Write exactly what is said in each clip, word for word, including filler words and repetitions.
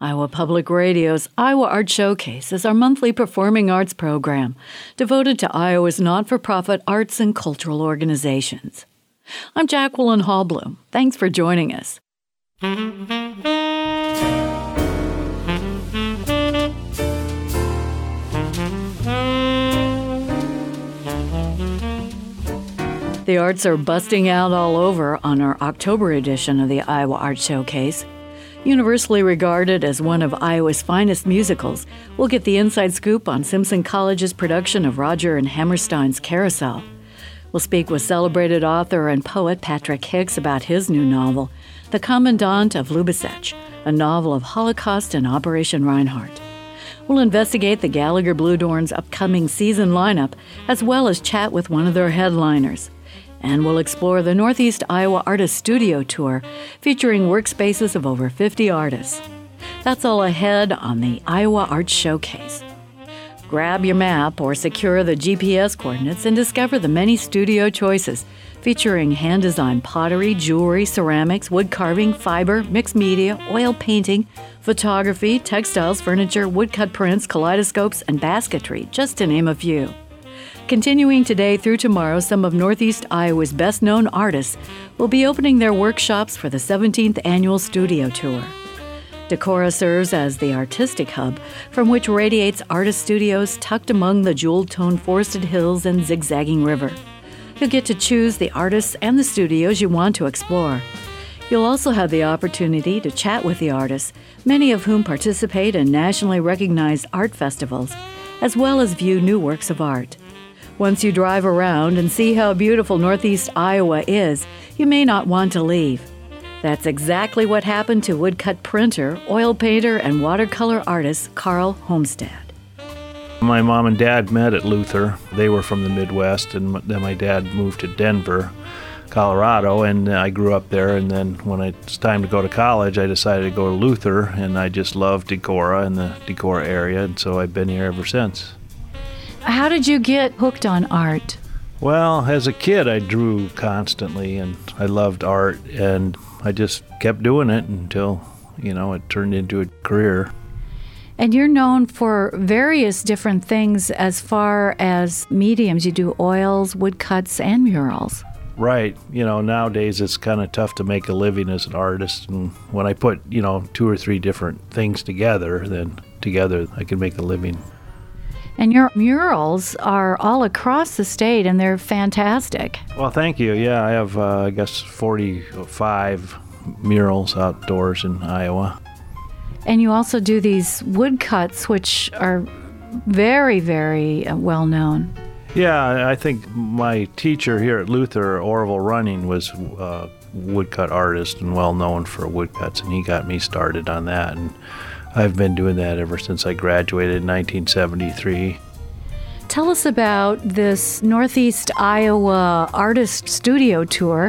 Iowa Public Radio's Iowa Art Showcase is our monthly performing arts program devoted to Iowa's not-for-profit arts and cultural organizations. I'm Jacqueline Hallblum. Thanks for joining us. The arts are busting out all over on our October edition of the Iowa Art Showcase. Universally regarded as one of Iowa's finest musicals, we'll get the inside scoop on Simpson College's production of Roger and Hammerstein's Carousel. We'll speak with celebrated author and poet Patrick Hicks about his new novel, The Commandant of Lubezek, a novel of Holocaust and Operation Reinhardt. We'll investigate the Gallagher Blue Dorn's upcoming season lineup, as well as chat with one of their headliners. And we'll explore the Northeast Iowa Artist Studio Tour, featuring workspaces of over fifty artists. That's all ahead on the Iowa Art Showcase. Grab your map or secure the G P S coordinates and discover the many studio choices, featuring hand-designed pottery, jewelry, ceramics, wood carving, fiber, mixed media, oil painting, photography, textiles, furniture, woodcut prints, kaleidoscopes, and basketry, just to name a few. Continuing today through tomorrow, some of Northeast Iowa's best-known artists will be opening their workshops for the seventeenth Annual Studio Tour. Decorah serves as the artistic hub from which radiates artist studios tucked among the jewel-toned forested hills and zigzagging river. You'll get to choose the artists and the studios you want to explore. You'll also have the opportunity to chat with the artists, many of whom participate in nationally recognized art festivals, as well as view new works of art. Once you drive around and see how beautiful Northeast Iowa is, you may not want to leave. That's exactly what happened to woodcut printer, oil painter, and watercolor artist Carl Homestead. My mom and dad met at Luther. They were from the Midwest, and then my dad moved to Denver, Colorado, and I grew up there. And then when it was time to go to college, I decided to go to Luther, and I just loved Decorah and the Decorah area, and so I've been here ever since. How did you get hooked on art? Well, as a kid, I drew constantly, and I loved art, and I just kept doing it until, you know, it turned into a career. And you're known for various different things as far as mediums. You do oils, woodcuts, and murals. Right. You know, nowadays it's kind of tough to make a living as an artist, and when I put, you know, two or three different things together, then together I can make a living. And your murals are all across the state, and they're fantastic. Well, thank you. Yeah, I have, uh, I guess, forty-five murals outdoors in Iowa. And you also do these woodcuts, which are very, very well known. Yeah, I think my teacher here at Luther, Orville Running, was a woodcut artist and well known for woodcuts, and he got me started on that. And I've been doing that ever since I graduated in nineteen seventy-three. Tell us about this Northeast Iowa Artist Studio Tour.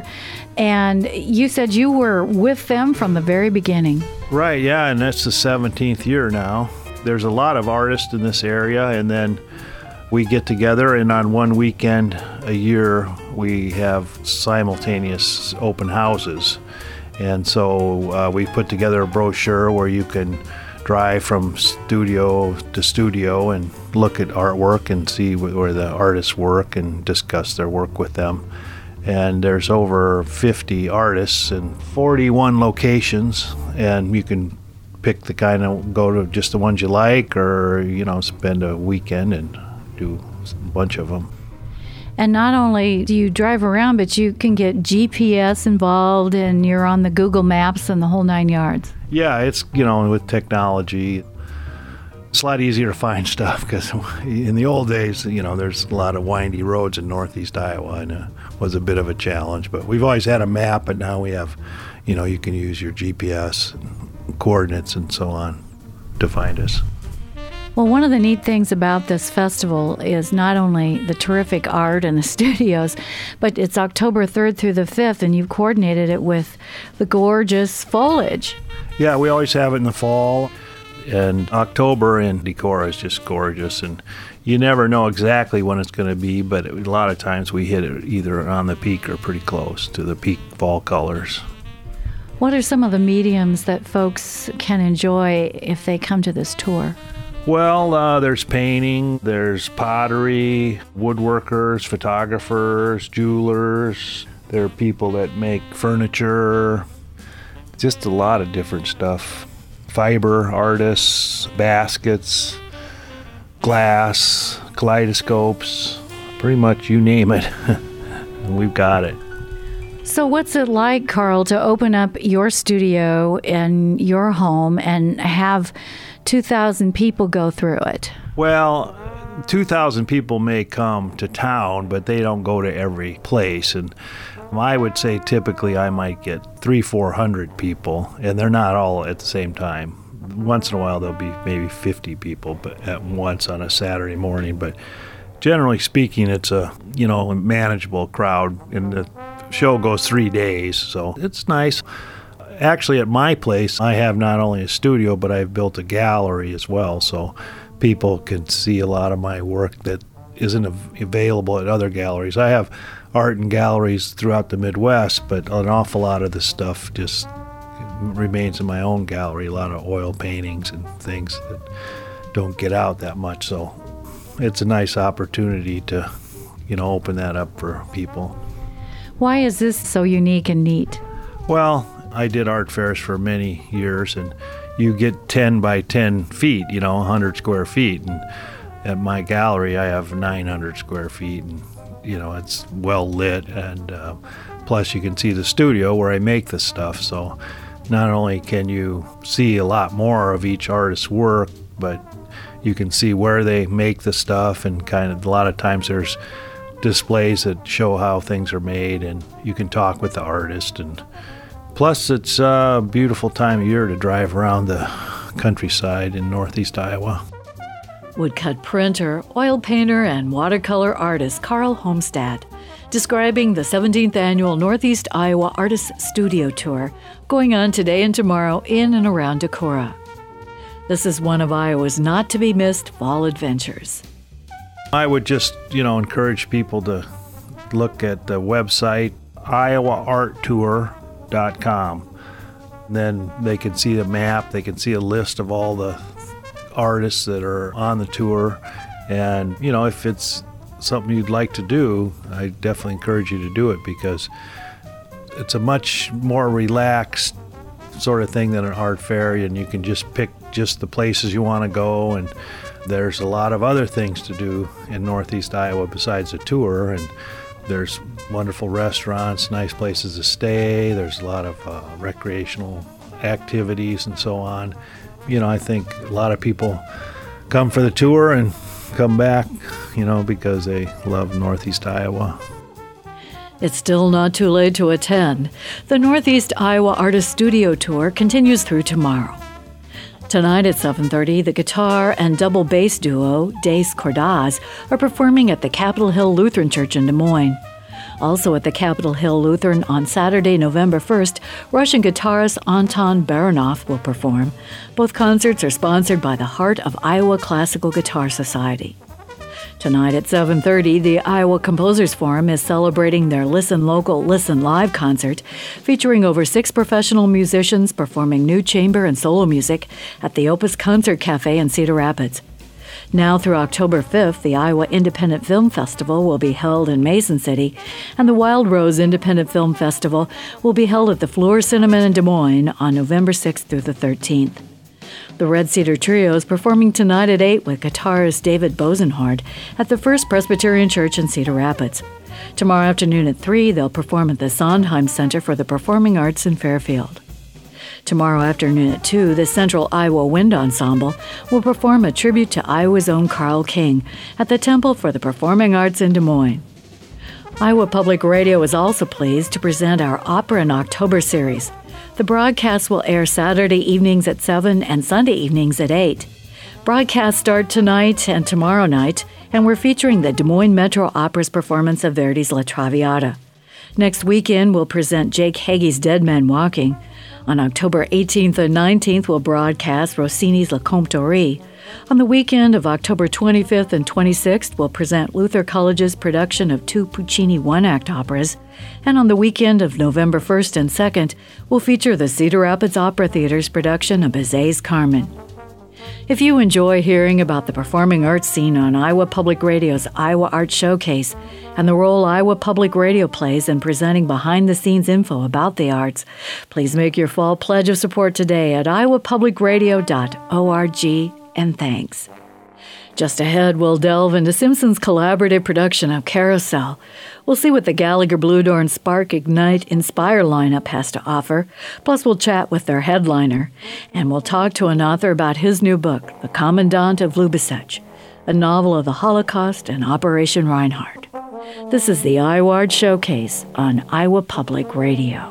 And you said you were with them from the very beginning. Right, yeah, and that's the seventeenth year now. There's a lot of artists in this area, and then we get together, and on one weekend a year we have simultaneous open houses. And so uh, we put together a brochure where you can drive from studio to studio and look at artwork and see where the artists work and discuss their work with them. And there's over fifty artists and forty-one locations, and you can pick the kind of, go to just the ones you like, or, you know, spend a weekend and do a bunch of them. And not only do you drive around, but you can get G P S involved, and you're on the Google Maps and the whole nine yards. Yeah, it's, you know, with technology, it's a lot easier to find stuff, because in the old days, you know, there's a lot of windy roads in Northeast Iowa, and it was a bit of a challenge. But we've always had a map, but now we have, you know, you can use your G P S and coordinates and so on to find us. Well, one of the neat things about this festival is not only the terrific art and the studios, but it's October third through the fifth, and you've coordinated it with the gorgeous foliage. Yeah, we always have it in the fall, and October in Decorah is just gorgeous, and you never know exactly when it's going to be, but a lot of times we hit it either on the peak or pretty close to the peak fall colors. What are some of the mediums that folks can enjoy if they come to this tour? Well, uh, there's painting, there's pottery, woodworkers, photographers, jewelers. There are people that make furniture, just a lot of different stuff. Fiber artists, baskets, glass, kaleidoscopes, pretty much you name it. We've got it. So what's it like, Carl, to open up your studio in your home and have two thousand people go through it? Well, two thousand people may come to town, but they don't go to every place. And I would say typically I might get three, four hundred people, and they're not all at the same time. Once in a while there'll be maybe fifty people but at once on a Saturday morning. But generally speaking, it's a you know a manageable crowd, and the show goes three days, so it's nice. Actually, at my place, I have not only a studio, but I've built a gallery as well, so people can see a lot of my work that isn't av- available at other galleries. I have art in galleries throughout the Midwest, but an awful lot of the stuff just remains in my own gallery, a lot of oil paintings and things that don't get out that much, so it's a nice opportunity to, you know, open that up for people. Why is this so unique and neat? Well, I did art fairs for many years, and you get ten by ten feet, you know, one hundred square feet. And at my gallery, I have nine hundred square feet, and, you know, it's well lit. And uh, plus, you can see the studio where I make the stuff. So not only can you see a lot more of each artist's work, but you can see where they make the stuff, and kind of a lot of times there's displays that show how things are made, and you can talk with the artist. And plus, it's a beautiful time of year to drive around the countryside in northeast Iowa. Woodcut printer, oil painter, and watercolor artist Carl Homstad, describing the seventeenth Annual Northeast Iowa Artists Studio Tour, going on today and tomorrow in and around Decorah. This is one of Iowa's not-to-be-missed fall adventures. I would just, you know, encourage people to look at the website, iowa art tour dot com. Then they can see the map, they can see a list of all the artists that are on the tour. And, you know, if it's something you'd like to do, I definitely encourage you to do it, because it's a much more relaxed sort of thing than an art fair, and you can just pick just the places you want to go. And there's a lot of other things to do in northeast Iowa besides a tour, and there's wonderful restaurants, nice places to stay. There's a lot of uh, recreational activities and so on. You know, I think a lot of people come for the tour and come back, you know, because they love northeast Iowa. It's still not too late to attend. The Northeast Iowa Artist Studio Tour continues through tomorrow. Tonight at seven thirty, the guitar and double bass duo, Dace Cordaz, are performing at the Capitol Hill Lutheran Church in Des Moines. Also at the Capitol Hill Lutheran on Saturday, November first, Russian guitarist Anton Baranov will perform. Both concerts are sponsored by the Heart of Iowa Classical Guitar Society. Tonight at seven thirty, the Iowa Composers Forum is celebrating their Listen Local, Listen Live concert, featuring over six professional musicians performing new chamber and solo music at the Opus Concert Cafe in Cedar Rapids. Now through October fifth, the Iowa Independent Film Festival will be held in Mason City, and the Wild Rose Independent Film Festival will be held at the Fleur Cinema in Des Moines on November sixth through the thirteenth. The Red Cedar Trio is performing tonight at eight with guitarist David Bosenhard at the First Presbyterian Church in Cedar Rapids. Tomorrow afternoon at three, they'll perform at the Sondheim Center for the Performing Arts in Fairfield. Tomorrow afternoon at two, the Central Iowa Wind Ensemble will perform a tribute to Iowa's own Carl King at the Temple for the Performing Arts in Des Moines. Iowa Public Radio is also pleased to present our Opera in October series. The broadcast will air Saturday evenings at seven and Sunday evenings at eight. Broadcasts start tonight and tomorrow night, and we're featuring the Des Moines Metro Opera's performance of Verdi's La Traviata. Next weekend, we'll present Jake Hagee's Dead Man Walking. On October eighteenth and nineteenth, we'll broadcast Rossini's La Comptorie. On the weekend of October twenty-fifth and twenty-sixth, we'll present Luther College's production of two Puccini one-act operas. And on the weekend of November first and second, we'll feature the Cedar Rapids Opera Theater's production of Bizet's Carmen. If you enjoy hearing about the performing arts scene on Iowa Public Radio's Iowa Art Showcase and the role Iowa Public Radio plays in presenting behind-the-scenes info about the arts, please make your fall pledge of support today at iowa public radio dot org, and thanks. Just ahead, we'll delve into Simpson's collaborative production of Carousel. We'll see what the Gallagher Bluedorn Spark Ignite Inspire lineup has to offer. Plus, we'll chat with their headliner. And we'll talk to an author about his new book, The Commandant of Lubezec, a novel of the Holocaust and Operation Reinhardt. This is the Iowa Art Showcase on Iowa Public Radio.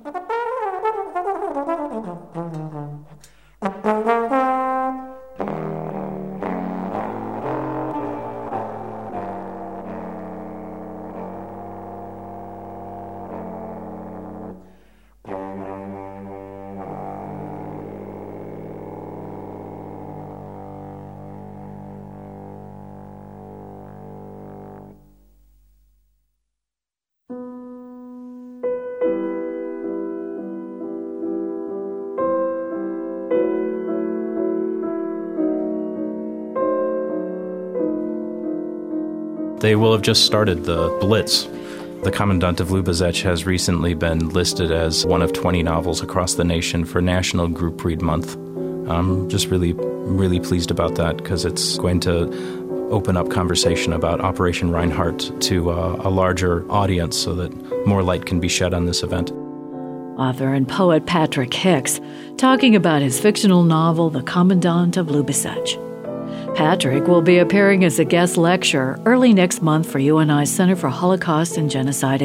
They will have just started the Blitz. The Commandant of Lubezec has recently been listed as one of twenty novels across the nation for National Group Read Month. I'm just really, really pleased about that because it's going to open up conversation about Operation Reinhardt to uh, a larger audience so that more light can be shed on this event. Author and poet Patrick Hicks talking about his fictional novel, The Commandant of Lubezec. Patrick will be appearing as a guest lecturer early next month for U N I's Center for Holocaust and Genocide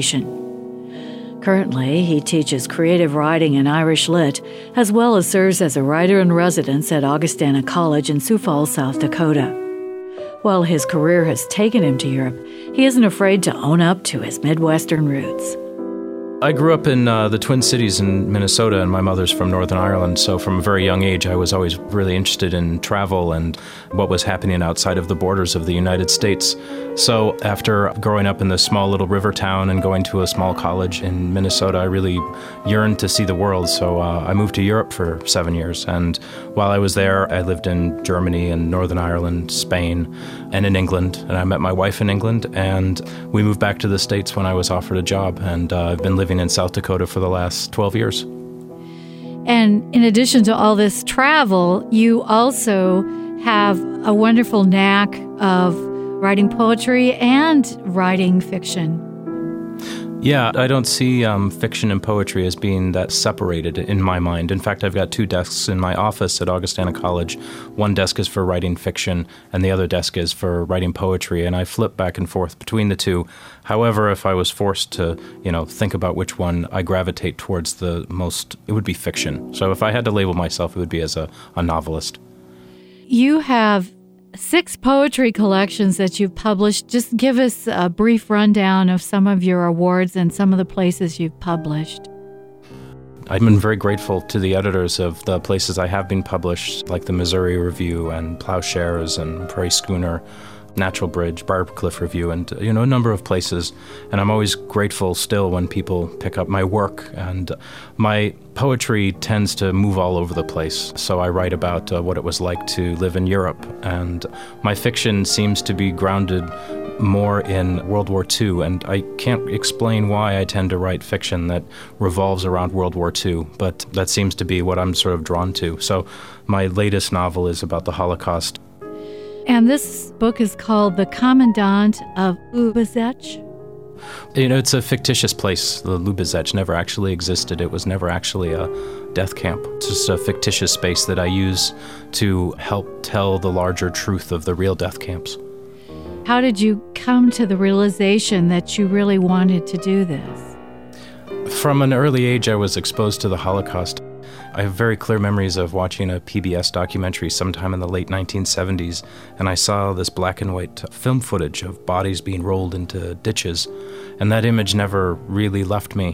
Education. Currently, he teaches creative writing and Irish Lit, as well as serves as a writer-in-residence at Augustana College in Sioux Falls, South Dakota. While his career has taken him to Europe, he isn't afraid to own up to his Midwestern roots. I grew up in uh, the Twin Cities in Minnesota, and my mother's from Northern Ireland, so from a very young age I was always really interested in travel and what was happening outside of the borders of the United States. So after growing up in this small little river town and going to a small college in Minnesota, I really yearned to see the world, so uh, I moved to Europe for seven years. And while I was there, I lived in Germany and Northern Ireland, Spain, and in England. And I met my wife in England, and we moved back to the States when I was offered a job, and uh, I've been living in South Dakota for the last twelve years. And in addition to all this travel, you also have a wonderful knack of writing poetry and writing fiction. Yeah, I don't see um, fiction and poetry as being that separated in my mind. In fact, I've got two desks in my office at Augustana College. One desk is for writing fiction, and the other desk is for writing poetry, and I flip back and forth between the two. However, if I was forced to, you know, think about which one I gravitate towards the most, it would be fiction. So if I had to label myself, it would be as a, a novelist. You have six poetry collections that you've published. Just give us a brief rundown of some of your awards and some of the places you've published. I've been very grateful to the editors of the places I have been published, like the Missouri Review and Plowshares and Prairie Schooner, Natural Bridge, Barb Cliff Review, and, you know, a number of places. And I'm always grateful still when people pick up my work. And my poetry tends to move all over the place. So I write about uh, what it was like to live in Europe. And my fiction seems to be grounded more in World War Two. And I can't explain why I tend to write fiction that revolves around World War Two, but that seems to be what I'm sort of drawn to. So my latest novel is about the Holocaust. And this book is called The Commandant of Lubezec. You know, it's a fictitious place. The Lubezec never actually existed. It was never actually a death camp. It's just a fictitious space that I use to help tell the larger truth of the real death camps. How did you come to the realization that you really wanted to do this? From an early age, I was exposed to the Holocaust. I have very clear memories of watching a P B S documentary sometime in the late nineteen seventies, and I saw this black and white film footage of bodies being rolled into ditches, and that image never really left me.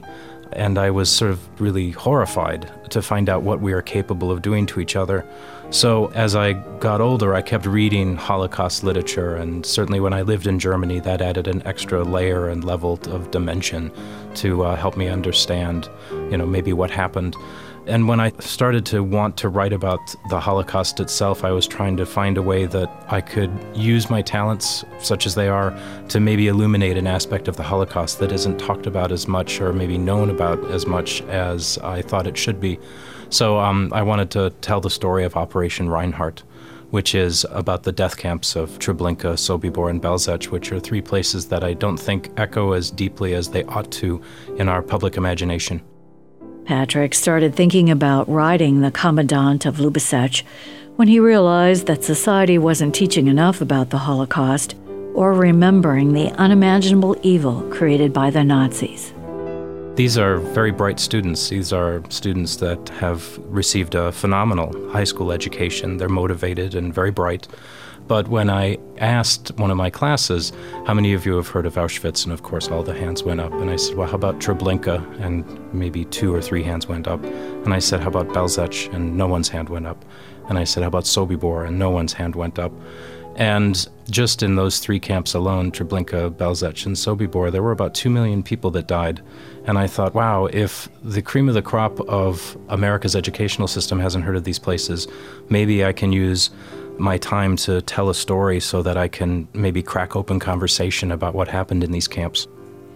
And I was sort of really horrified to find out what we are capable of doing to each other. So as I got older, I kept reading Holocaust literature, and certainly when I lived in Germany, that added an extra layer and level of dimension to uh, help me understand, you know, maybe what happened. And when I started to want to write about the Holocaust itself, I was trying to find a way that I could use my talents, such as they are, to maybe illuminate an aspect of the Holocaust that isn't talked about as much or maybe known about as much as I thought it should be. So um, I wanted to tell the story of Operation Reinhardt, which is about the death camps of Treblinka, Sobibor, and Belzec, which are three places that I don't think echo as deeply as they ought to in our public imagination. Patrick started thinking about writing The Commandant of Lubezec when he realized that society wasn't teaching enough about the Holocaust or remembering the unimaginable evil created by the Nazis. These are very bright students. These are students that have received a phenomenal high school education. They're motivated and very bright. But when I asked one of my classes, how many of you have heard of Auschwitz? And of course, all the hands went up. And I said, well, how about Treblinka? And maybe two or three hands went up. And I said, how about Belzec? And no one's hand went up. And I said, how about Sobibor? And no one's hand went up. And just in those three camps alone, Treblinka, Belzec, and Sobibor, there were about two million people that died. And I thought, wow, if the cream of the crop of America's educational system hasn't heard of these places, maybe I can use my time to tell a story so that I can maybe crack open conversation about what happened in these camps.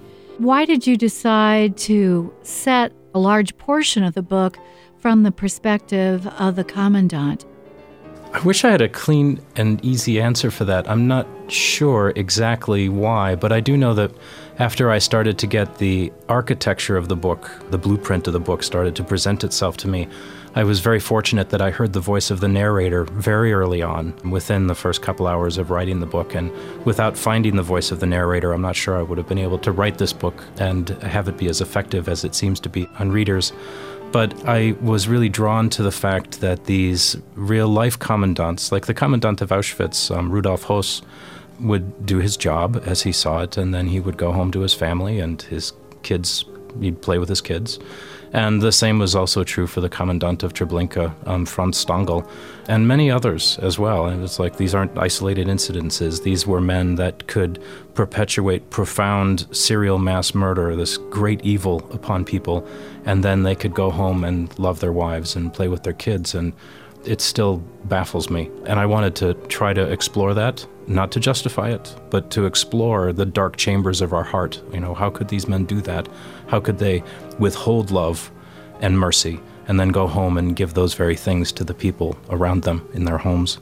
Why did you decide to set a large portion of the book from the perspective of the Commandant? I wish I had a clean and easy answer for that. I'm not sure exactly why, but I do know that after I started to get the architecture of the book, the blueprint of the book started to present itself to me, I was very fortunate that I heard the voice of the narrator very early on, within the first couple hours of writing the book. And without finding the voice of the narrator, I'm not sure I would have been able to write this book and have it be as effective as it seems to be on readers. But I was really drawn to the fact that these real-life commandants, like the commandant of Auschwitz, um, Rudolf Höss, would do his job as he saw it, and then he would go home to his family and his kids, he'd play with his kids. And the same was also true for the commandant of Treblinka, um, Franz Stangl, and many others as well. And it's like these aren't isolated incidences. These were men that could perpetuate profound serial mass murder, this great evil upon people, and then they could go home and love their wives and play with their kids. And it still baffles me. And I wanted to try to explore that, not to justify it, but to explore the dark chambers of our heart. You know, how could these men do that? How could they withhold love and mercy and then go home and give those very things to the people around them in their homes?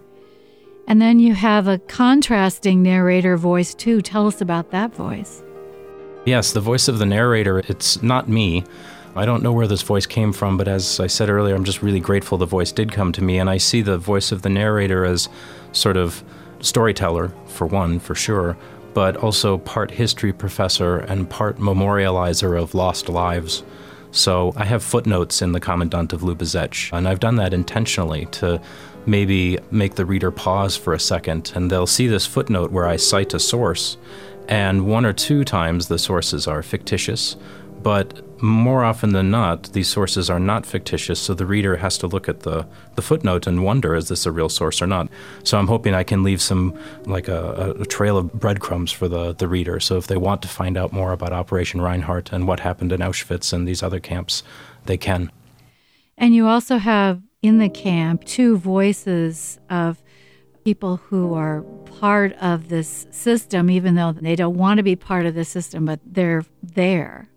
And then you have a contrasting narrator voice, too. Tell us about that voice. Yes, the voice of the narrator, it's not me. I don't know where this voice came from, but as I said earlier, I'm just really grateful the voice did come to me, and I see the voice of the narrator as sort of storyteller, for one, for sure, but also part history professor and part memorializer of lost lives. So I have footnotes in The Commandant of Lubezec, and I've done that intentionally to maybe make the reader pause for a second, and they'll see this footnote where I cite a source, and one or two times the sources are fictitious, but more often than not, these sources are not fictitious, so the reader has to look at the, the footnote and wonder, is this a real source or not? So I'm hoping I can leave some, like a, a trail of breadcrumbs for the, the reader, so if they want to find out more about Operation Reinhardt and what happened in Auschwitz and these other camps, they can. And you also have in the camp two voices of people who are part of this system, even though they don't want to be part of the system, but they're there.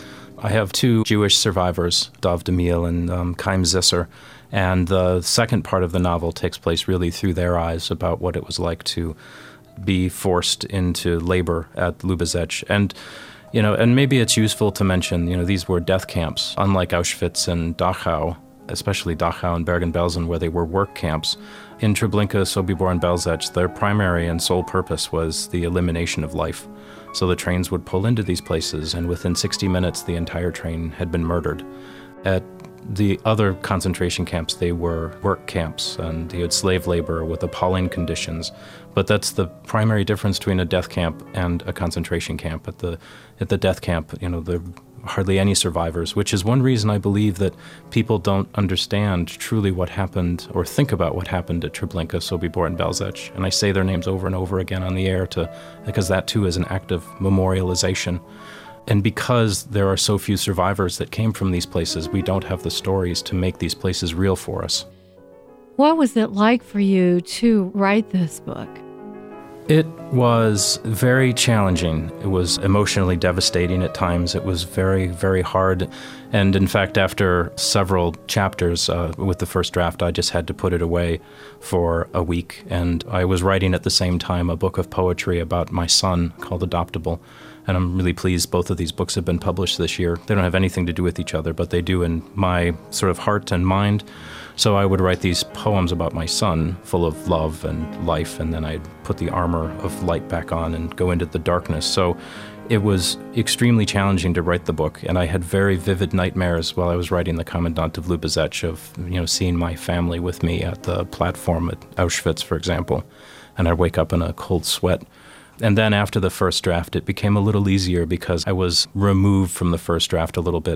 I have two Jewish survivors, Dov Demil and um, Chaim Zisser, and the second part of the novel takes place really through their eyes about what it was like to be forced into labor at Lubezec. And, you know, and maybe it's useful to mention, you know, these were death camps, unlike Auschwitz and Dachau, especially Dachau and Bergen-Belsen, where they were work camps. In Treblinka, Sobibor, and Belzec, their primary and sole purpose was the elimination of life. So the trains would pull into these places, and within sixty minutes, the entire train had been murdered. At the other concentration camps, they were work camps, and you had slave labor with appalling conditions. But that's the primary difference between a death camp and a concentration camp. At the at the death camp, you know, there are hardly any survivors, which is one reason I believe that people don't understand truly what happened or think about what happened at Treblinka, Sobibor, and Belzec. And I say their names over and over again on the air to because that too is an act of memorialization. And because there are so few survivors that came from these places, we don't have the stories to make these places real for us. What was it like for you to write this book? It was very challenging. It was emotionally devastating at times. It was very, very hard. And in fact, after several chapters uh, with the first draft, I just had to put it away for a week. And I was writing at the same time a book of poetry about my son called Adoptable. And I'm really pleased both of these books have been published this year. They don't have anything to do with each other, but they do in my sort of heart and mind. So I would write these poems about my son, full of love and life, and then I'd put the armor of light back on and go into the darkness. So it was extremely challenging to write the book, and I had very vivid nightmares while I was writing The Commandant of Lubezec of, you know, seeing my family with me at the platform at Auschwitz, for example, and I'd wake up in a cold sweat. And then after the first draft, it became a little easier because I was removed from the first draft a little bit.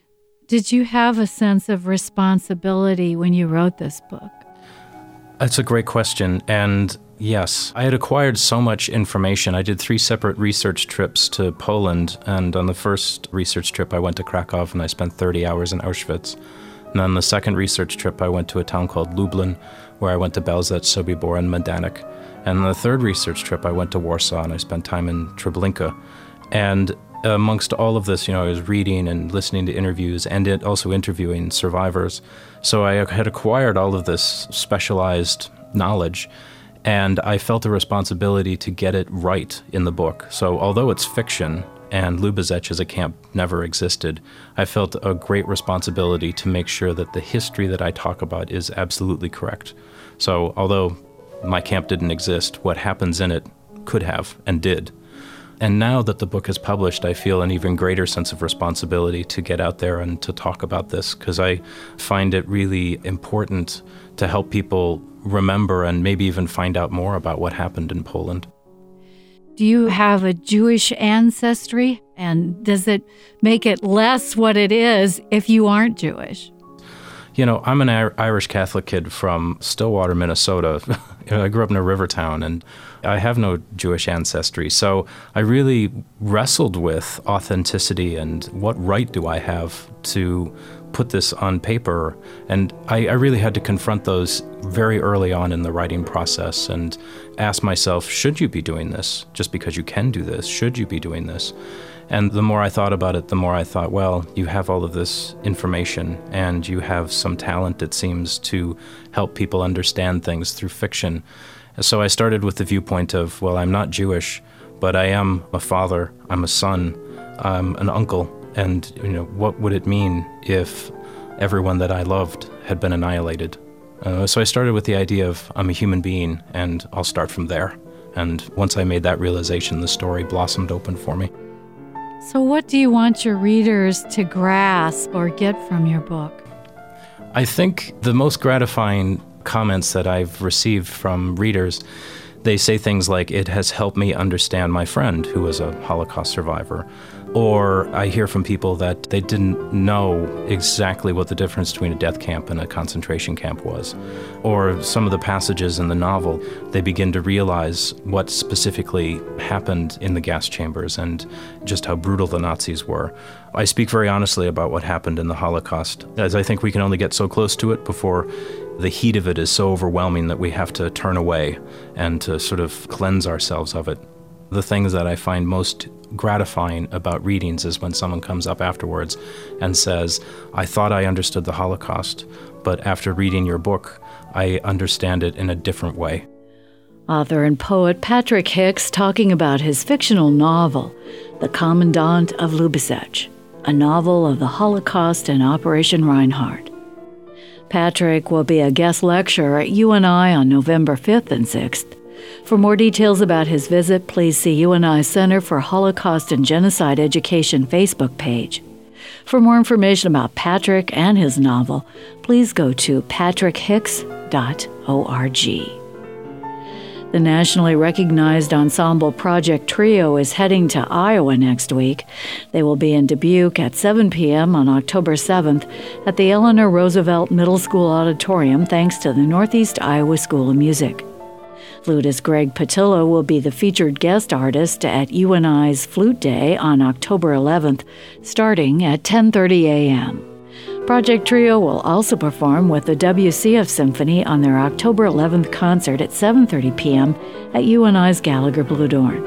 Did you have a sense of responsibility when you wrote this book? That's a great question. And yes, I had acquired so much information. I did three separate research trips to Poland. And on the first research trip, I went to Krakow and I spent thirty hours in Auschwitz. And on the second research trip, I went to a town called Lublin, where I went to Belzec, Sobibor, and Majdanek. And on the third research trip, I went to Warsaw and I spent time in Treblinka. And amongst all of this, you know, I was reading and listening to interviews and it also interviewing survivors. So I had acquired all of this specialized knowledge, and I felt a responsibility to get it right in the book. So although it's fiction and Lubezec as a camp never existed, I felt a great responsibility to make sure that the history that I talk about is absolutely correct. So although my camp didn't exist, what happens in it could have and did. And now that the book is published, I feel an even greater sense of responsibility to get out there and to talk about this, because I find it really important to help people remember and maybe even find out more about what happened in Poland. Do you have a Jewish ancestry? And does it make it less what it is if you aren't Jewish? You know, I'm an Irish Catholic kid from Stillwater, Minnesota. I grew up in a river town, and I have no Jewish ancestry. So I really wrestled with authenticity and what right do I have to put this on paper. And I, I really had to confront those very early on in the writing process and ask myself, should you be doing this? Just because you can do this, should you be doing this? And the more I thought about it, the more I thought, well, you have all of this information and you have some talent, it seems, to help people understand things through fiction. So I started with the viewpoint of, well, I'm not Jewish, but I am a father, I'm a son, I'm an uncle. And, you know, what would it mean if everyone that I loved had been annihilated? Uh, so I started with the idea of I'm a human being and I'll start from there. And once I made that realization, the story blossomed open for me. So what do you want your readers to grasp or get from your book? I think the most gratifying comments that I've received from readers, they say things like, it has helped me understand my friend who was a Holocaust survivor. Or I hear from people that they didn't know exactly what the difference between a death camp and a concentration camp was. Or some of the passages in the novel, they begin to realize what specifically happened in the gas chambers and just how brutal the Nazis were. I speak very honestly about what happened in the Holocaust, as I think we can only get so close to it before the heat of it is so overwhelming that we have to turn away and to sort of cleanse ourselves of it. The things that I find most gratifying about readings is when someone comes up afterwards and says, I thought I understood the Holocaust, but after reading your book, I understand it in a different way. Author and poet Patrick Hicks talking about his fictional novel, The Commandant of Lubezec, a novel of the Holocaust and Operation Reinhardt. Patrick will be a guest lecturer at U N I on November fifth and sixth. For more details about his visit, please see U N I Center for Holocaust and Genocide Education Facebook page. For more information about Patrick and his novel, please go to patrick hicks dot org. The nationally recognized ensemble Project Trio is heading to Iowa next week. They will be in Dubuque at seven p.m. on October seventh at the Eleanor Roosevelt Middle School Auditorium, thanks to the Northeast Iowa School of Music. Flutist Greg Patillo will be the featured guest artist at U N I's Flute Day on October eleventh, starting at ten thirty a.m. Project Trio will also perform with the W C F Symphony on their October eleventh concert at seven thirty p.m. at U N I's Gallagher Bluedorn.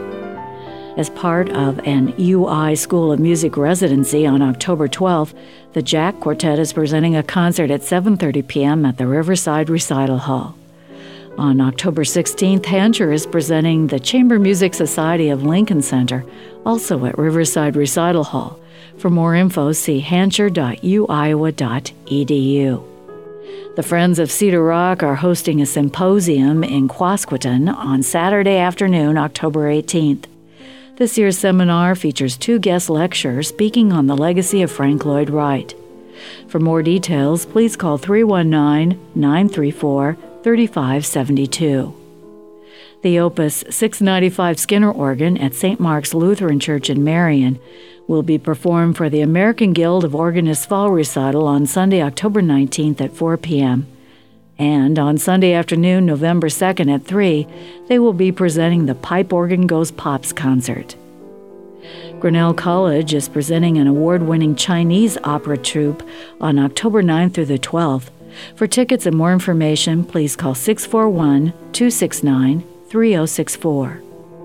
As part of an U I School of Music residency on October twelfth, the Jack Quartet is presenting a concert at seven thirty p.m. at the Riverside Recital Hall. On October sixteenth, Hancher is presenting the Chamber Music Society of Lincoln Center, also at Riverside Recital Hall. For more info, see hancher dot u iowa dot e d u. The Friends of Cedar Rock are hosting a symposium in Quasqueton on Saturday afternoon, October eighteenth. This year's seminar features two guest lecturers speaking on the legacy of Frank Lloyd Wright. For more details, please call three one nine, nine three four, three five seven two. The Opus six ninety-five Skinner organ at Saint Mark's Lutheran Church in Marion will be performed for the American Guild of Organists Fall Recital on Sunday, October nineteenth at four p.m. And on Sunday afternoon, November second at three, they will be presenting the Pipe Organ Goes Pops concert. Grinnell College is presenting an award-winning Chinese opera troupe on October ninth through the twelfth. For tickets and more information, please call six four one, two six nine, three zero six four.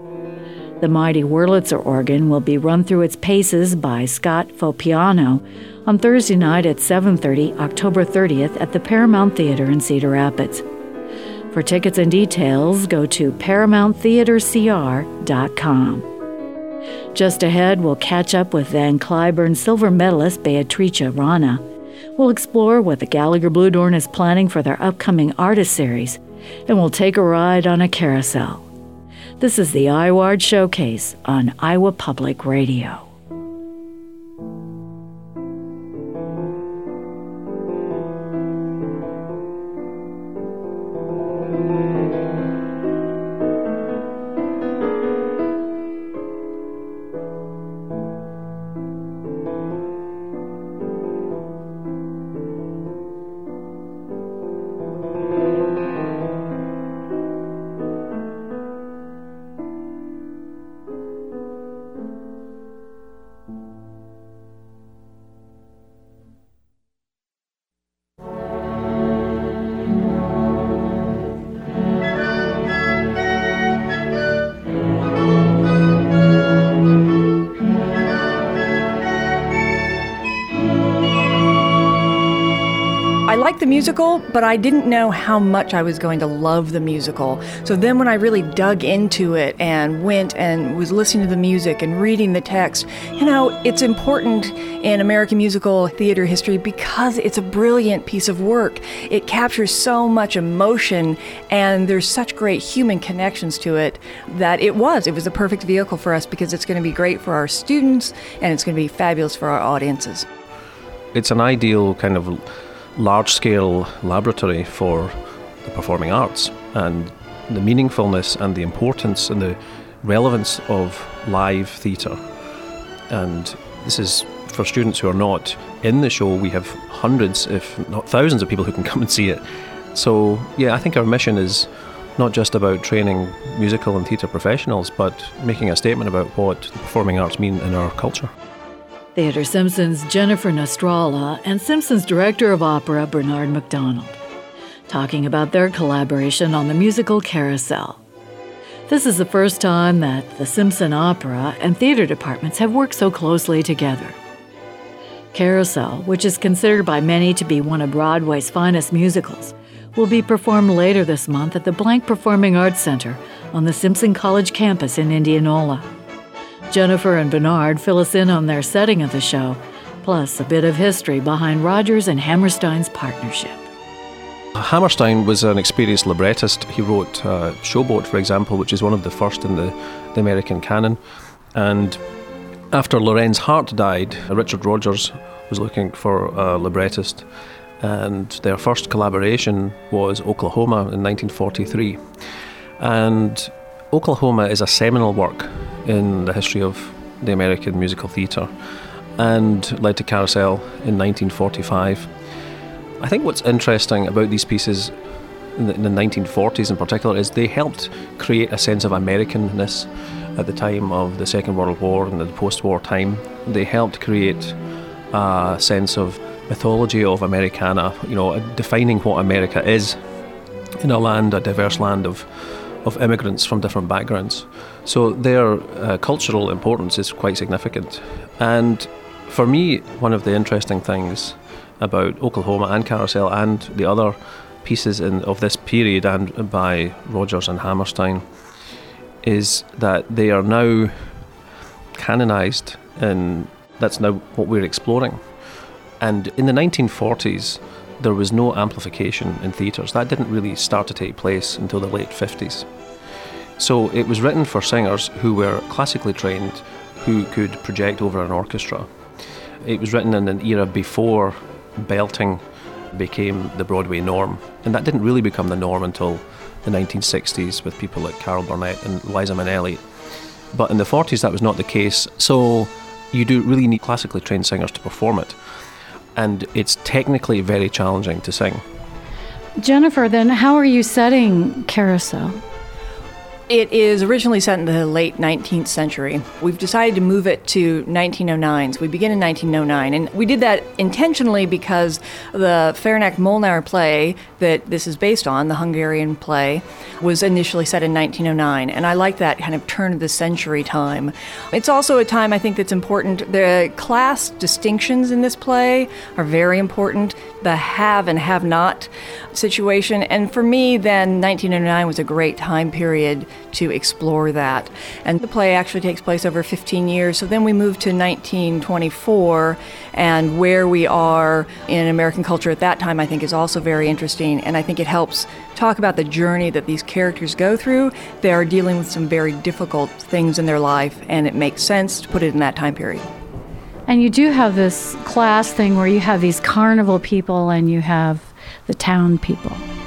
The mighty Wurlitzer organ will be run through its paces by Scott Fopiano on Thursday night at seven thirty, October thirtieth at the Paramount Theater in Cedar Rapids. For tickets and details, go to paramount theater c r dot com. Just ahead, we'll catch up with Van Cliburn silver medalist Beatrice Rana. We'll explore what the Gallagher Bluedorn is planning for their upcoming artist series, and we'll take a ride on a carousel. This is the Iowa Art Showcase on Iowa Public Radio. The musical, but I didn't know how much I was going to love the musical. So then when I really dug into it and went and was listening to the music and reading the text, you know, it's important in American musical theater history because it's a brilliant piece of work. It captures so much emotion and there's such great human connections to it that it was. It was the perfect vehicle for us because it's going to be great for our students and it's going to be fabulous for our audiences. It's an ideal kind of large-scale laboratory for the performing arts, and the meaningfulness and the importance and the relevance of live theatre. And this is for students who are not in the show. We have hundreds, if not thousands, of people who can come and see it. So yeah, I think our mission is not just about training musical and theatre professionals, but making a statement about what the performing arts mean in our culture. Theatre Simpson's Jennifer Nostrala and Simpson's director of opera, Bernard McDonald, talking about their collaboration on the musical Carousel. This is the first time that the Simpson Opera and theater departments have worked so closely together. Carousel, which is considered by many to be one of Broadway's finest musicals, will be performed later this month at the Blank Performing Arts Center on the Simpson College campus in Indianola. Jennifer and Bernard fill us in on their setting of the show, plus a bit of history behind Rodgers and Hammerstein's partnership. Hammerstein was an experienced librettist. He wrote uh, Showboat, for example, which is one of the first in the, the American canon. And after Lorenz Hart died, Richard Rodgers was looking for a librettist, and their first collaboration was Oklahoma in nineteen forty-three. And Oklahoma is a seminal work in the history of the American musical theatre, and led to Carousel in nineteen forty-five. I think what's interesting about these pieces in the, in the nineteen forties in particular is they helped create a sense of Americanness at the time of the Second World War and the post-war time. They helped create a sense of mythology of Americana, you know, defining what America is in a land, a diverse land of, of immigrants from different backgrounds. So their uh, cultural importance is quite significant. And for me, one of the interesting things about Oklahoma and Carousel and the other pieces in, of this period and by Rodgers and Hammerstein is that they are now canonized, and that's now what we're exploring. And in the nineteen forties, there was no amplification in theatres. That didn't really start to take place until the late fifties. So it was written for singers who were classically trained, who could project over an orchestra. It was written in an era before belting became the Broadway norm, and that didn't really become the norm until the nineteen sixties with people like Carol Burnett and Liza Minnelli. But in the forties that was not the case, so you do really need classically trained singers to perform it, and it's technically very challenging to sing. Jennifer, then how are you setting Carousel? It is originally set in the late nineteenth century. We've decided to move it to nineteen oh nine, so we begin in nineteen oh nine. And we did that intentionally because the Ferenc-Molnár play that this is based on, the Hungarian play, was initially set in nineteen oh nine. And I like that kind of turn of the century time. It's also a time I think that's important. The class distinctions in this play are very important. The have and have not situation. And for me, then, nineteen oh nine was a great time period to explore that. And the play actually takes place over fifteen years. So then we move to nineteen twenty-four, and where we are in American culture at that time, I think, is also very interesting. And I think it helps talk about the journey that these characters go through. They are dealing with some very difficult things in their life, and it makes sense to put it in that time period. And you do have this class thing where you have these carnival people and you have the town people.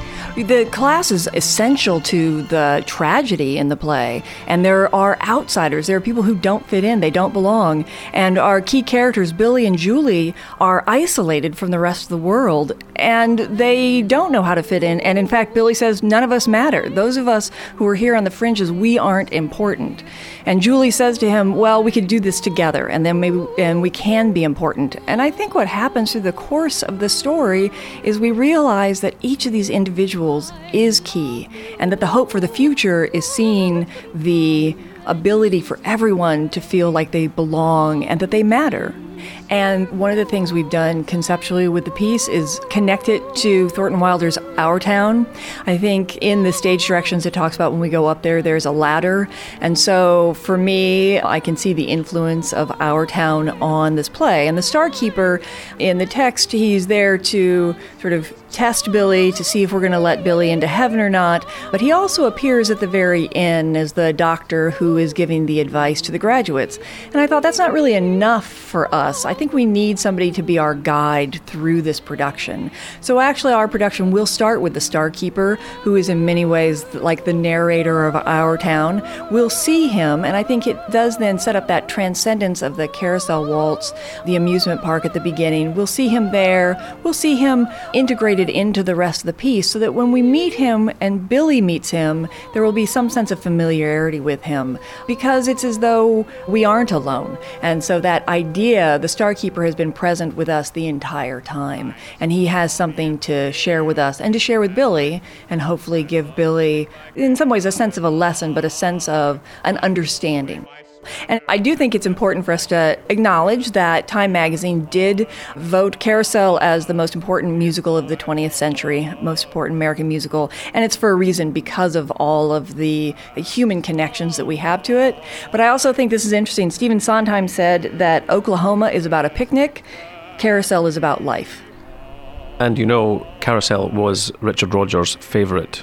The class is essential to the tragedy in the play, and there are outsiders. There are people who don't fit in, they don't belong, and our key characters, Billy and Julie, are isolated from the rest of the world, and they don't know how to fit in, and in fact, Billy says, none of us matter. Those of us who are here on the fringes, we aren't important. And Julie says to him, well, we could do this together, and then maybe and we can be important. And I think what happens through the course of the story is we realize that each of these individuals is key, and that the hope for the future is seeing the ability for everyone to feel like they belong and that they matter. And one of the things we've done conceptually with the piece is connect it to Thornton Wilder's Our Town. I think in the stage directions it talks about when we go up there, there's a ladder. And so for me, I can see the influence of Our Town on this play. And the Starkeeper, in the text, he's there to sort of test Billy to see if we're going to let Billy into heaven or not. But he also appears at the very end as the doctor who is giving the advice to the graduates. And I thought that's not really enough for us. I think we need somebody to be our guide through this production. So actually our production will start with the Starkeeper, who is in many ways like the narrator of Our Town. We'll see him, and I think it does then set up that transcendence of the Carousel Waltz, the amusement park at the beginning. We'll see him there. We'll see him integrated into the rest of the piece so that when we meet him and Billy meets him, there will be some sense of familiarity with him, because it's as though we aren't alone. And so that idea, the Starkeeper has been present with us the entire time, and he has something to share with us and to share with Billy, and hopefully give Billy, in some ways, a sense of a lesson, but a sense of an understanding. And I do think it's important for us to acknowledge that Time magazine did vote Carousel as the most important musical of the twentieth century, most important American musical, and it's for a reason, because of all of the, the human connections that we have to it. But I also think this is interesting. Stephen Sondheim said that Oklahoma is about a picnic, Carousel is about life. And you know, Carousel was Richard Rodgers' favourite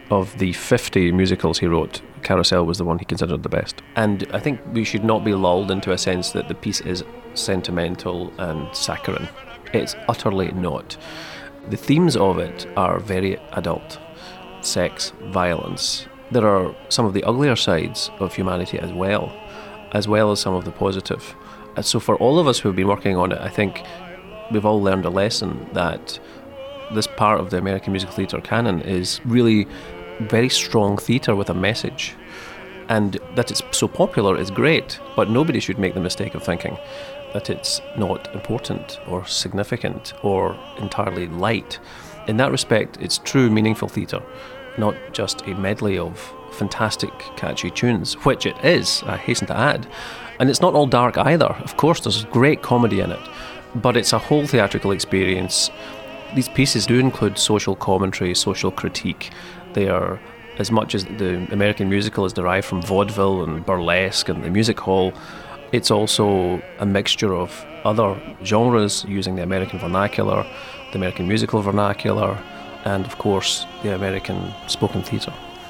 of the fifty musicals he wrote, Carousel was the one he considered the best. And I think we should not be lulled into a sense that the piece is sentimental and saccharine. It's utterly not. The themes of it are very adult. Sex, violence. There are some of the uglier sides of humanity as well, as well as some of the positive. And so for all of us who have been working on it, I think we've all learned a lesson that this part of the American musical theatre canon is really very strong theatre with a message. And that it's so popular is great, but nobody should make the mistake of thinking that it's not important or significant or entirely light. In that respect, it's true, meaningful theatre, not just a medley of fantastic, catchy tunes, which it is, I hasten to add. And it's not all dark either. Of course, there's great comedy in it, but it's a whole theatrical experience. These pieces do include social commentary, social critique. They are, as much as the American musical is derived from vaudeville and burlesque and the music hall, it's also a mixture of other genres using the American vernacular, the American musical vernacular, and of course the American spoken theatre.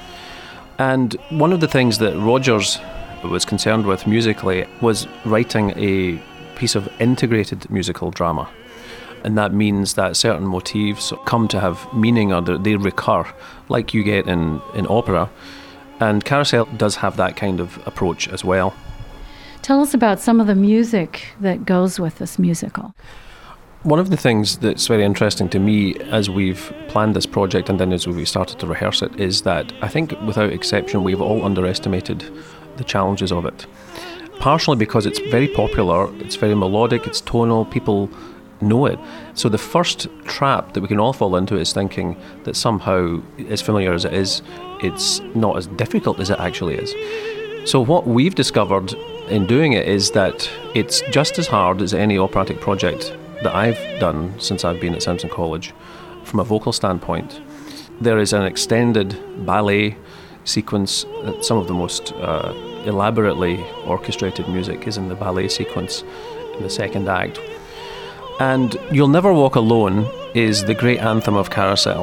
And one of the things that Rodgers was concerned with musically was writing a piece of integrated musical drama. And that means that certain motifs come to have meaning or they recur, like you get in, in opera. And Carousel does have that kind of approach as well. Tell us about some of the music that goes with this musical. One of the things that's very interesting to me as we've planned this project and then as we started to rehearse it is that I think without exception we've all underestimated the challenges of it. Partially because it's very popular, it's very melodic, it's tonal, people know it. So the first trap that we can all fall into is thinking that somehow, as familiar as it is, it's not as difficult as it actually is. So what we've discovered in doing it is that it's just as hard as any operatic project that I've done since I've been at Simpson College from a vocal standpoint. There is an extended ballet sequence. Some of the most uh, elaborately orchestrated music is in the ballet sequence in the second act. And You'll Never Walk Alone is the great anthem of Carousel.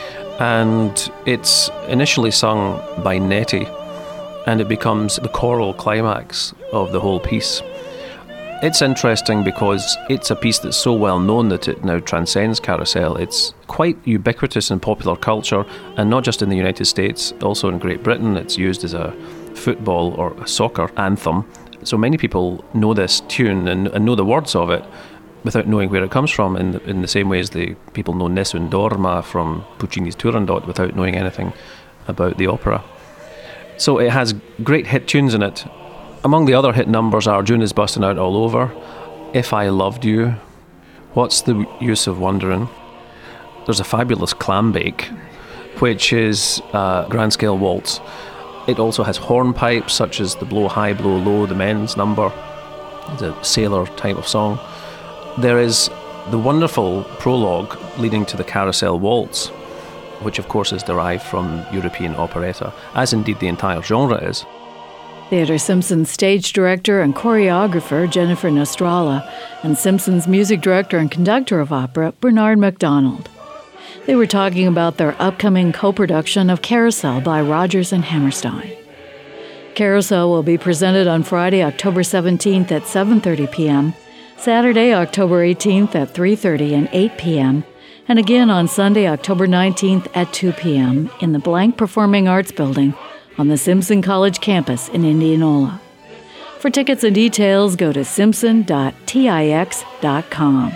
And it's initially sung by Nettie, and it becomes the choral climax of the whole piece. It's interesting because it's a piece that's so well known that it now transcends Carousel. It's quite ubiquitous in popular culture, and not just in the United States, also in Great Britain. It's used as a football or a soccer anthem. So many people know this tune and, and know the words of it without knowing where it comes from, in the, in the same way as the people know Nessun Dorma from Puccini's Turandot without knowing anything about the opera. So it has great hit tunes in it. Among the other hit numbers are June is Busting Out All Over, If I Loved You, What's the Use of Wondering. There's a fabulous Clam Bake, which is a grand scale waltz. It also has hornpipes such as the Blow High, Blow Low, the men's number, the sailor type of song. There is the wonderful prologue leading to the Carousel Waltz, which of course is derived from European operetta, as indeed the entire genre is. Theatre Simpson's stage director and choreographer, Jennifer Nostrala, and Simpson's music director and conductor of opera, Bernard MacDonald. They were talking about their upcoming co-production of Carousel by Rodgers and Hammerstein. Carousel will be presented on Friday, October seventeenth at seven thirty p.m., Saturday, October eighteenth at three thirty and eight p.m., and again on Sunday, October nineteenth at two p.m. in the Blank Performing Arts Building on the Simpson College campus in Indianola. For tickets and details, go to simpson dot tix dot com.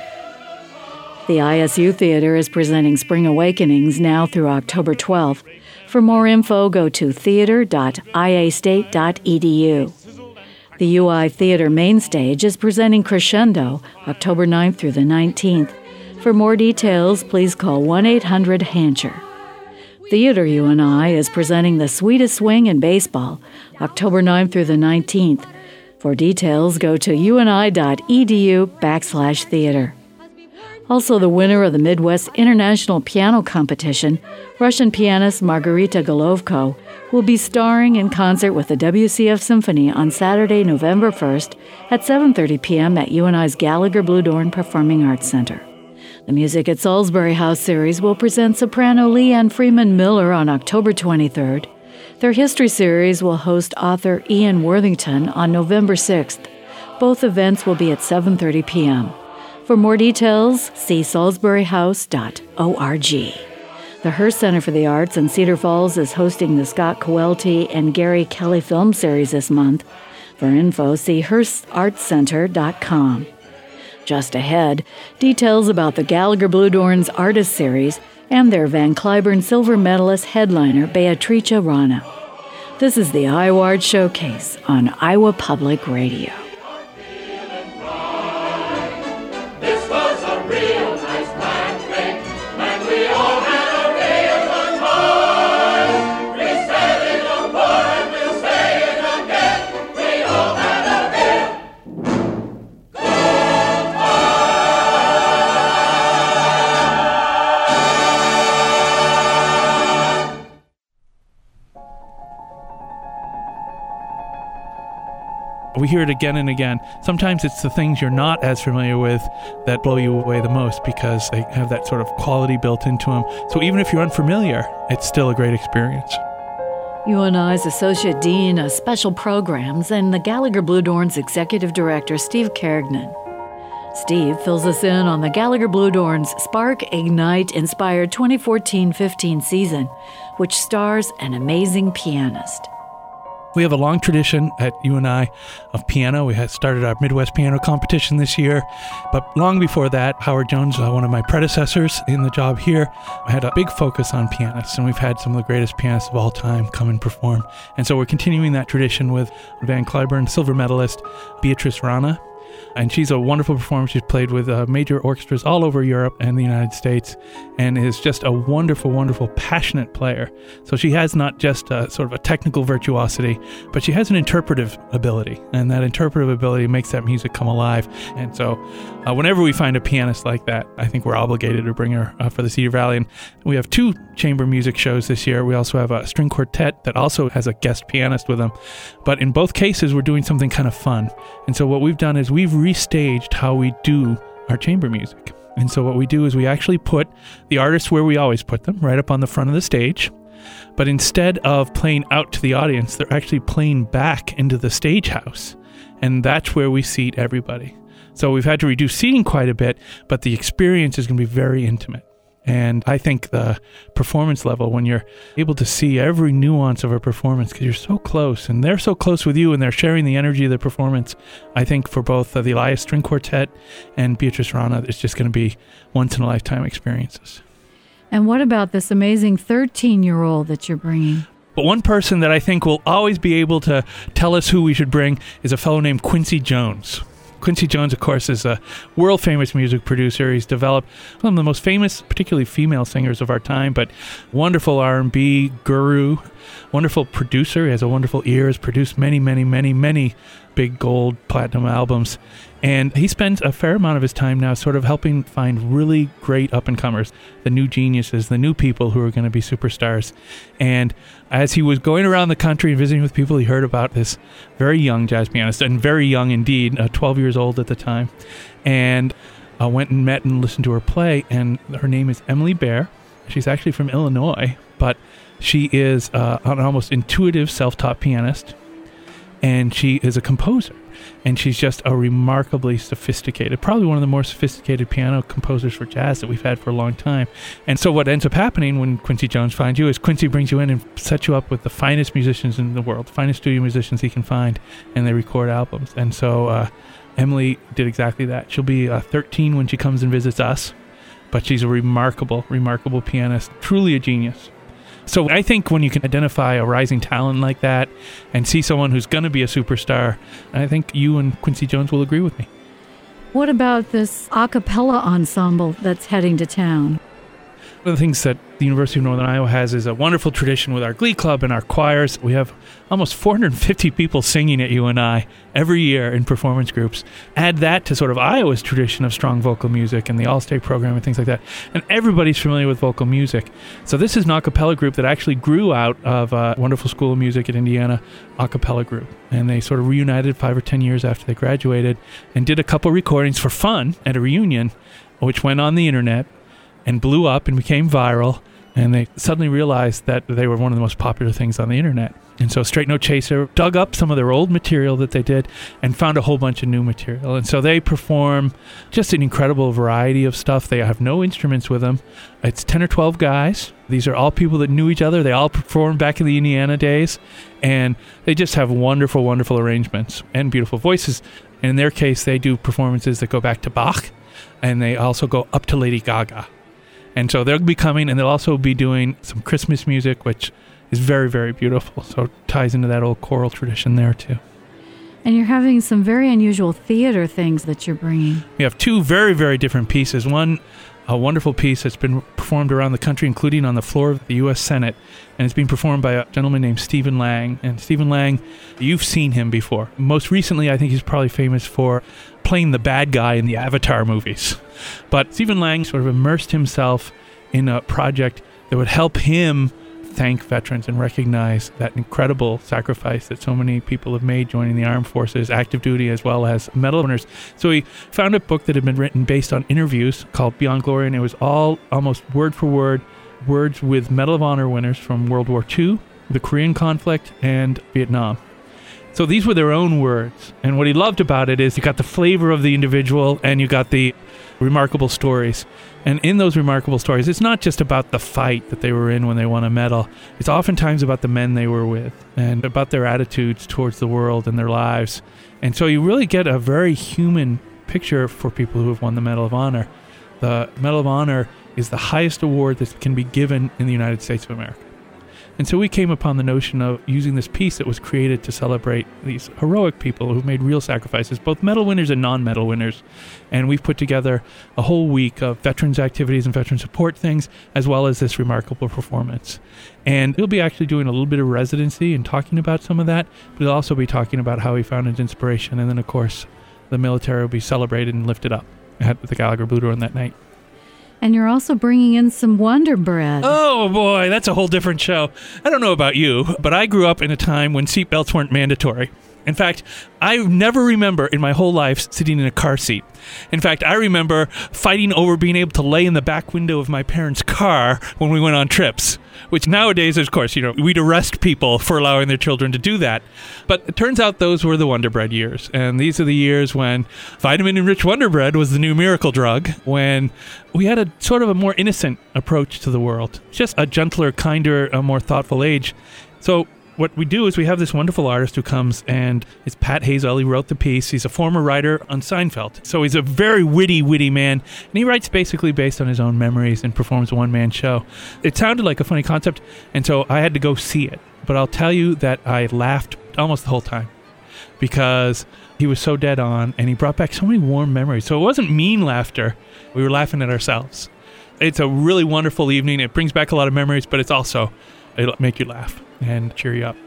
The I S U Theater is presenting Spring Awakenings now through October twelfth. For more info, go to theater dot i a state dot e d u. The U I Theater Main Stage is presenting Crescendo October ninth through the nineteenth. For more details, please call one eight hundred Hancher. Theater U N I is presenting The Sweetest Swing in Baseball October ninth through the nineteenth. For details, go to uni dot e d u backslash theater. Also, the winner of the Midwest International Piano Competition, Russian pianist Margarita Golovko, will be starring in concert with the W C F Symphony on Saturday, November first at seven thirty p.m. at U N I's Gallagher Blue Dorn Performing Arts Center. The Music at Salisbury House series will present soprano Leanne Freeman Miller on October twenty-third. Their History series will host author Ian Worthington on November sixth. Both events will be at seven thirty p.m. For more details, see salisbury house dot org. The Hearst Center for the Arts in Cedar Falls is hosting the Scott Coelty and Gary Kelly Film Series this month. For info, see hearst arts center dot com. Just ahead, details about the Gallagher Bluedorns Artist Series and their Van Cliburn Silver Medalist headliner Beatrice Rana. This is the Iowa Art Showcase on Iowa Public Radio. We hear it again and again. Sometimes it's the things you're not as familiar with that blow you away the most because they have that sort of quality built into them. So even if you're unfamiliar, it's still a great experience. U N I's Associate Dean of Special Programs and the Gallagher Bluedorns Executive Director Steve Carignan. Steve fills us in on the Gallagher Bluedorns Spark Ignite inspired twenty fourteen fifteen season, which stars an amazing pianist. We have a long tradition at U N I of piano. We had started our Midwest Piano Competition this year. But long before that, Howard Jones, uh, one of my predecessors in the job here, had a big focus on pianists. And we've had some of the greatest pianists of all time come and perform. And so we're continuing that tradition with Van Cliburn silver medalist Beatrice Rana. And she's a wonderful performer. She's played with uh, major orchestras all over Europe and the United States and is just a wonderful, wonderful, passionate player. So she has not just a, sort of a technical virtuosity, but she has an interpretive ability. And that interpretive ability makes that music come alive. And so uh, whenever we find a pianist like that, I think we're obligated to bring her uh, for the Cedar Valley. And we have two chamber music shows this year. We also have a string quartet that also has a guest pianist with them. But in both cases, we're doing something kind of fun. And so what we've done is we've restaged how we do our chamber music. And so what we do is we actually put the artists where we always put them, right up on the front of the stage. But instead of playing out to the audience, they're actually playing back into the stage house. And that's where we seat everybody. So we've had to reduce seating quite a bit, but the experience is going to be very intimate. And I think the performance level, when you're able to see every nuance of a performance, because you're so close, and they're so close with you, and they're sharing the energy of the performance, I think for both uh, the Elias String Quartet and Beatrice Rana, it's just going to be once-in-a-lifetime experiences. And what about this amazing thirteen-year-old that you're bringing? But one person that I think will always be able to tell us who we should bring is a fellow named Quincy Jones. Quincy Jones, of course, is a world-famous music producer. He's developed some of the most famous, particularly female singers of our time, but wonderful R and B guru, wonderful producer. He has a wonderful ear, has produced many, many, many, many big gold platinum albums. And he spends a fair amount of his time now sort of helping find really great up-and-comers, the new geniuses, the new people who are going to be superstars. And as he was going around the country and visiting with people, he heard about this very young jazz pianist, and very young indeed, uh, twelve years old at the time, and uh, went and met and listened to her play. And her name is Emily Baer. She's actually from Illinois, but she is uh, an almost intuitive self-taught pianist, and she is a composer. And she's just a remarkably sophisticated, probably one of the more sophisticated piano composers for jazz that we've had for a long time. And so what ends up happening when Quincy Jones finds you is Quincy brings you in and sets you up with the finest musicians in the world, the finest studio musicians he can find, and they record albums. And so uh, Emily did exactly that. She'll be uh, thirteen when she comes and visits us, but she's a remarkable, remarkable pianist, truly a genius. So I think when you can identify a rising talent like that and see someone who's going to be a superstar, I think you and Quincy Jones will agree with me. What about this a cappella ensemble that's heading to town? One of the things that the University of Northern Iowa has is a wonderful tradition with our glee club and our choirs. We have almost four hundred fifty people singing at U N I every year in performance groups. Add that to sort of Iowa's tradition of strong vocal music and the All-State program and things like that. And everybody's familiar with vocal music. So this is an a cappella group that actually grew out of a wonderful school of music at Indiana a cappella group. And they sort of reunited five or ten years after they graduated and did a couple recordings for fun at a reunion. which went on the internet and blew up and became viral. And they suddenly realized that they were one of the most popular things on the internet. And so Straight No Chaser dug up some of their old material that they did and found a whole bunch of new material. And so they perform just an incredible variety of stuff. They have no instruments with them. It's ten or twelve guys. These are all people that knew each other. They all performed back in the Indiana days. And they just have wonderful, wonderful arrangements and beautiful voices. And in their case, they do performances that go back to Bach. And they also go up to Lady Gaga. And so they'll be coming, and they'll also be doing some Christmas music, which is very, very beautiful. So it ties into that old choral tradition there, too. And you're having some very unusual theater things that you're bringing. We have two very, very different pieces. One, a wonderful piece that's been performed around the country, including on the floor of the U S Senate. And it's being performed by a gentleman named Stephen Lang. And Stephen Lang, you've seen him before. Most recently, I think he's probably famous for playing the bad guy in the Avatar movies. But Stephen Lang sort of immersed himself in a project that would help him thank veterans and recognize that incredible sacrifice that so many people have made joining the armed forces, active duty, as well as medal winners. So he found a book that had been written based on interviews called Beyond Glory, and it was all almost word for word words with Medal of Honor winners from World War Two, the Korean conflict, and Vietnam. So these were their own words. And what he loved about it is you got the flavor of the individual and you got the remarkable stories. And in those remarkable stories, it's not just about the fight that they were in when they won a medal. It's oftentimes about the men they were with and about their attitudes towards the world and their lives. And so you really get a very human picture for people who have won the Medal of Honor. The Medal of Honor is the highest award that can be given in the United States of America. And so we came upon the notion of using this piece that was created to celebrate these heroic people who've made real sacrifices, both medal winners and non-medal winners. And we've put together a whole week of veterans activities and veteran support things, as well as this remarkable performance. And he'll be actually doing a little bit of residency and talking about some of that, but he'll also be talking about how he found his inspiration. And then, of course, the military will be celebrated and lifted up at the Gallagher Blue Door that night. And you're also bringing in some Wonder Bread. Oh, boy, that's a whole different show. I don't know about you, but I grew up in a time when seatbelts weren't mandatory. In fact, I never remember in my whole life sitting in a car seat. In fact, I remember fighting over being able to lay in the back window of my parents' car when we went on trips, which nowadays, of course, you know, we'd arrest people for allowing their children to do that. But it turns out those were the Wonder Bread years. And these are the years when vitamin-enriched Wonder Bread was the new miracle drug, when we had a sort of a more innocent approach to the world, just a gentler, kinder, a more thoughtful age. So what we do is we have this wonderful artist who comes, and it's Pat Hazel. He wrote the piece. He's a former writer on Seinfeld. So he's a very witty, witty man. And he writes basically based on his own memories and performs a one-man show. It sounded like a funny concept, and so I had to go see it. But I'll tell you that I laughed almost the whole time because he was so dead on, and he brought back so many warm memories. So it wasn't mean laughter. We were laughing at ourselves. It's a really wonderful evening. It brings back a lot of memories, but it's also, it'll make you laugh and cheer you up.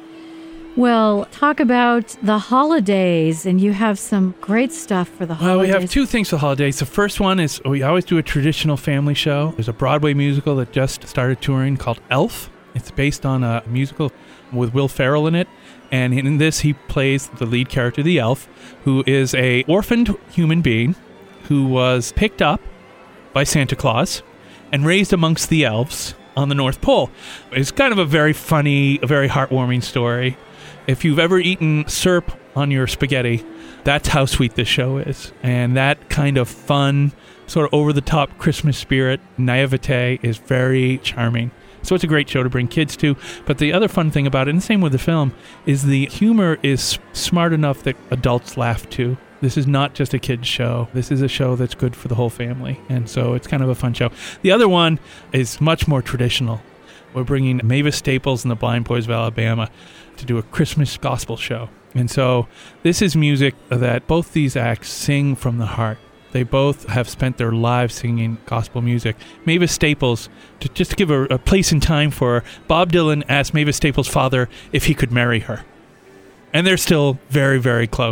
Well, talk about the holidays, and you have some great stuff for the holidays. Well, we have two things for the holidays. The first one is we always do a traditional family show. There's a Broadway musical that just started touring called Elf. It's based on a musical with Will Ferrell in it. And in this, he plays the lead character, the elf, who is a orphaned human being who was picked up by Santa Claus and raised amongst the elves on the North Pole. It's kind of a very funny, a very heartwarming story. If you've ever eaten syrup on your spaghetti, that's how sweet this show is. And that kind of fun, sort of over-the-top Christmas spirit, naivete, is very charming. So it's a great show to bring kids to. But the other fun thing about it, and the same with the film, is the humor is smart enough that adults laugh too. This is not just a kid's show. This is a show that's good for the whole family. And so it's kind of a fun show. The other one is much more traditional. We're bringing Mavis Staples and the Blind Boys of Alabama to do a Christmas gospel show. And so this is music that both these acts sing from the heart. They both have spent their lives singing gospel music. Mavis Staples, to just to give a, a place and time for her, Bob Dylan asked Mavis Staples' father if he could marry her. And they're still very, very close.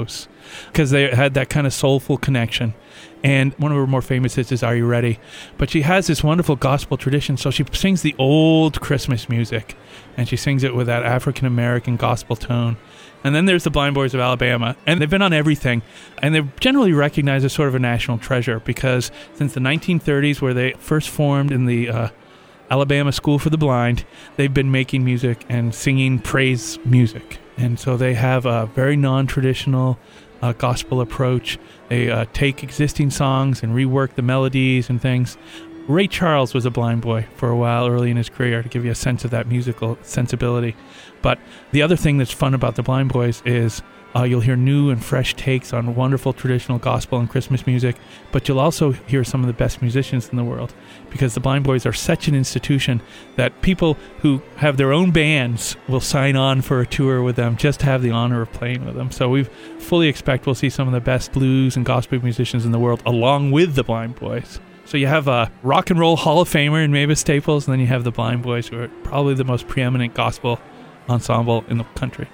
because they had that kind of soulful connection. And one of her more famous hits is Are You Ready? But she has this wonderful gospel tradition, so she sings the old Christmas music, and she sings it with that African-American gospel tone. And then there's the Blind Boys of Alabama, and they've been on everything, and they're generally recognized as sort of a national treasure, because since the nineteen thirties, where they first formed in the uh, Alabama School for the Blind, they've been making music and singing praise music. And so they have a very non-traditional uh, gospel approach. They uh, take existing songs and rework the melodies and things. Ray Charles was a blind boy for a while early in his career, to give you a sense of that musical sensibility. But the other thing that's fun about the Blind Boys is uh, you'll hear new and fresh takes on wonderful traditional gospel and Christmas music, but you'll also hear some of the best musicians in the world, because the Blind Boys are such an institution that people who have their own bands will sign on for a tour with them just to have the honor of playing with them. So we fully expect we'll see some of the best blues and gospel musicians in the world along with the Blind Boys. So you have a rock and roll Hall of Famer in Mavis Staples, and then you have the Blind Boys, who are probably the most preeminent gospel ensemble in the country.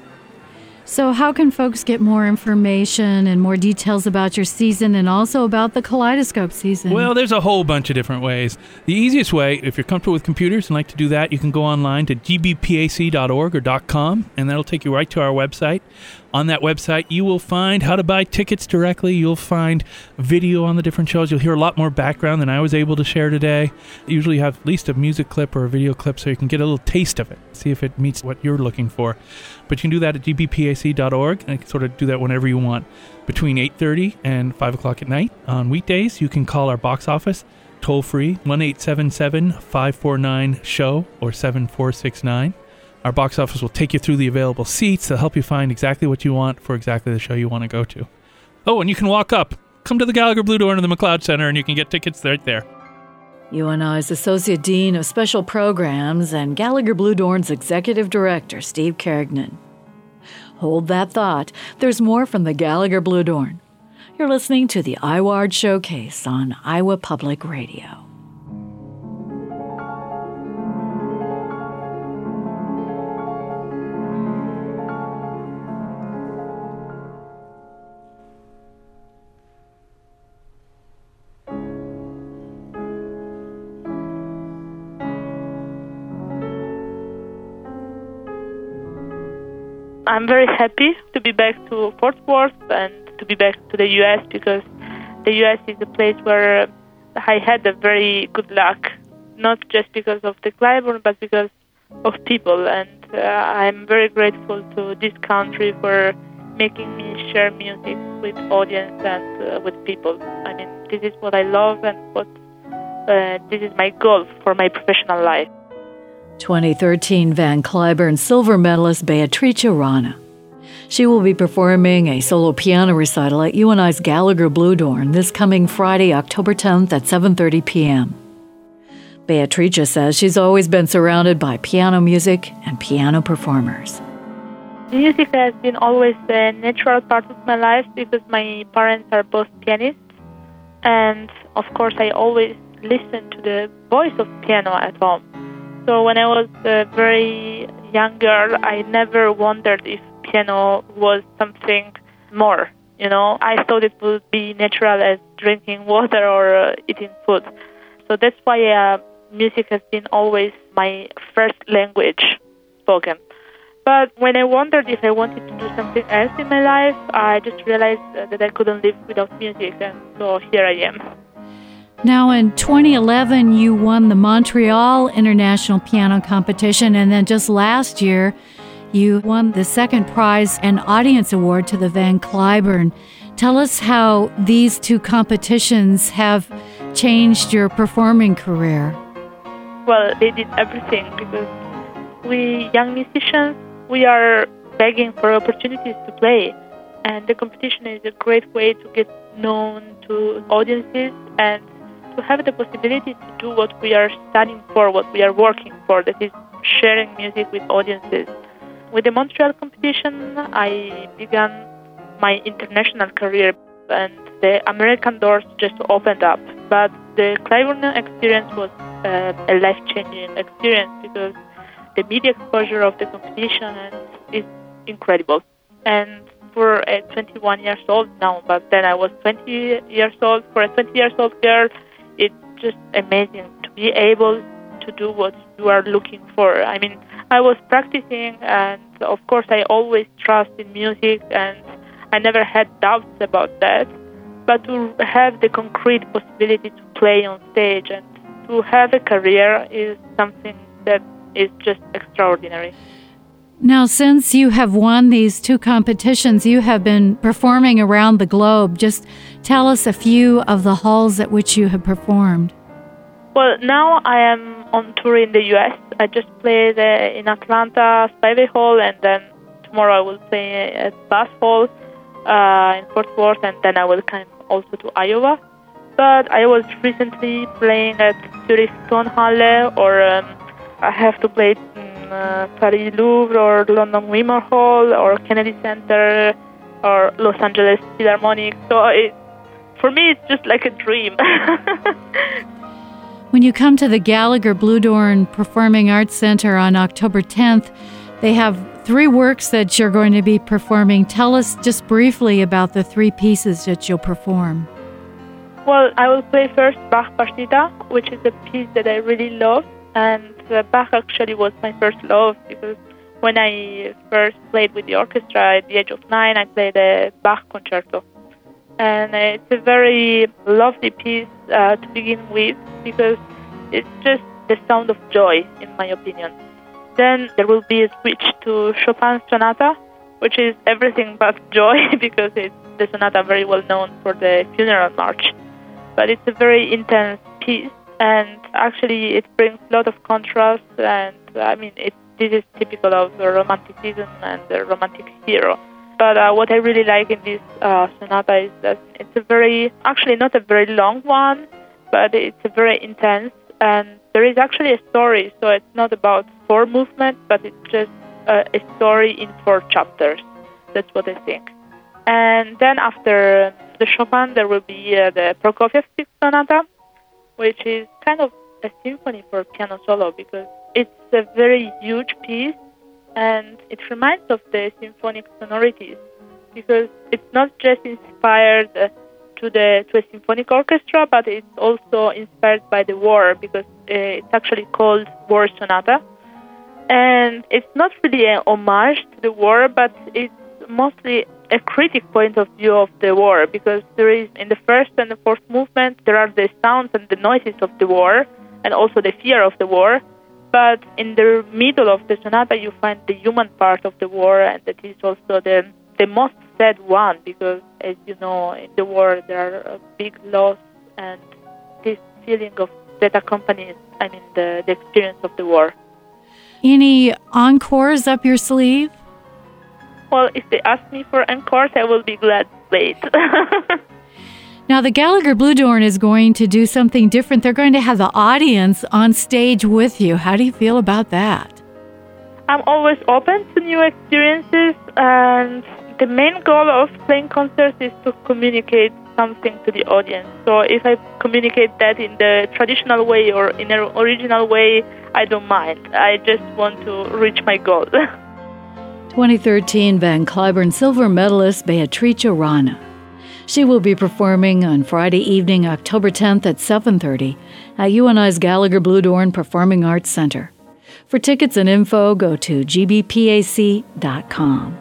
So how can folks get more information and more details about your season and also about the Kaleidoscope season? Well, there's a whole bunch of different ways. The easiest way, if you're comfortable with computers and like to do that, you can go online to g b p a c dot org or .com, and that'll take you right to our website. On that website, you will find how to buy tickets directly. You'll find video on the different shows. You'll hear a lot more background than I was able to share today. Usually you have at least a music clip or a video clip so you can get a little taste of it, see if it meets what you're looking for. But you can do that at g b p a c dot org, and you can sort of do that whenever you want. Between eight thirty and five o'clock at night on weekdays, you can call our box office toll-free, one eight seven seven, five four nine, S H O W or seven four six nine. Our box office will take you through the available seats. They'll help you find exactly what you want for exactly the show you want to go to. Oh, and you can walk up. Come to the Gallagher Blue Door to the McLeod Center, and you can get tickets right there. U N I's Associate Dean of Special Programs and Gallagher Blue Dorn's Executive Director, Steve Carignan. Hold that thought. There's more from the Gallagher Blue Dorn. You're listening to the Iowa Art Showcase on Iowa Public Radio. I'm very happy to be back to Fort Worth and to be back to the U S, because the U S is a place where I had a very good luck, not just because of the Clybourne, but because of people. And uh, I'm very grateful to this country for making me share music with audience and uh, with people. I mean, this is what I love, and what uh, this is my goal for my professional life. twenty thirteen Van Cliburn silver medalist Beatrice Rana. She will be performing a solo piano recital at U N I's Gallagher Blue Dorn this coming Friday, October tenth at seven thirty p.m. Beatrice says she's always been surrounded by piano music and piano performers. Music has been always a natural part of my life because my parents are both pianists, and of course I always listened to the voice of piano at home. So when I was a very young girl, I never wondered if piano was something more. You know, I thought it would be natural as drinking water or uh, eating food. So that's why uh, music has been always my first language spoken. But when I wondered if I wanted to do something else in my life, I just realized uh, that I couldn't live without music, and so here I am. Now, in twenty eleven, you won the Montreal International Piano Competition, and then just last year, you won the second prize and audience award to the Van Cliburn. Tell us how these two competitions have changed your performing career. Well, they did everything, because we young musicians, we are begging for opportunities to play, and the competition is a great way to get known to audiences and to have the possibility to do what we are studying for, what we are working for, that is sharing music with audiences. With the Montreal competition, I began my international career, and the American doors just opened up. But the Cliburn experience was uh, a life-changing experience, because the media exposure of the competition is incredible. And for a twenty-one years old now, but then I was twenty years old. For a twenty years old girl, it's just amazing to be able to do what you are looking for. I mean, I was practicing, and of course I always trust in music, and I never had doubts about that. But to have the concrete possibility to play on stage and to have a career is something that is just extraordinary. Now, since you have won these two competitions, you have been performing around the globe. Just tell us a few of the halls at which you have performed. Well, now I am on tour in the U S. I just played uh, in Atlanta, Spivey Hall, and then tomorrow I will play at Bass Hall uh, in Fort Worth, and then I will come also to Iowa. But I was recently playing at Zurich Tonhalle, or um, I have to play in uh, Paris Louvre, or London Wimmer Hall, or Kennedy Center, or Los Angeles Philharmonic. So it, for me, it's just like a dream. When you come to the Gallagher Bluedorn Performing Arts Center on October tenth, they have three works that you're going to be performing. Tell us just briefly about the three pieces that you'll perform. Well, I will play first Bach Partita, which is a piece that I really love. And uh, Bach actually was my first love, because when I first played with the orchestra at the age of nine, I played a Bach concerto. And it's a very lovely piece uh, to begin with, because it's just the sound of joy, in my opinion. Then there will be a switch to Chopin's Sonata, which is everything but joy, because it's the sonata very well known for the funeral march. But it's a very intense piece, and actually it brings a lot of contrast, and I mean, it, this is typical of the Romanticism and the romantic hero. But uh, what I really like in this uh, sonata is that it's a very, actually not a very long one, but it's a very intense, and there is actually a story, so it's not about four movements, but it's just uh, a story in four chapters. That's what I think. And then after the Chopin, there will be uh, the Prokofiev Sixth Sonata, which is kind of a symphony for piano solo, because it's a very huge piece, and it reminds of the symphonic sonorities, because it's not just inspired uh, to the to a symphonic orchestra, but it's also inspired by the war, because uh, it's actually called War Sonata. And it's not really an homage to the war, but it's mostly a critic point of view of the war, because there is, in the first and the fourth movement, there are the sounds and the noises of the war, and also the fear of the war. But in the middle of the sonata, you find the human part of the war, and that is also the the most sad one, because, as you know, in the war there are a big loss, and this feeling of that accompanies, I mean, the, the experience of the war. Any encores up your sleeve? Well, if they ask me for encores, I will be glad to play it. Now, the Gallagher Bluedorn is going to do something different. They're going to have the audience on stage with you. How do you feel about that? I'm always open to new experiences, and the main goal of playing concerts is to communicate something to the audience. So if I communicate that in the traditional way or in an original way, I don't mind. I just want to reach my goal. twenty thirteen Van Cliburn silver medalist Beatrice Rana. She will be performing on Friday evening, October tenth at seven thirty at U N I's Gallagher Bluedorn Performing Arts Center. For tickets and info, go to g b p a c dot com.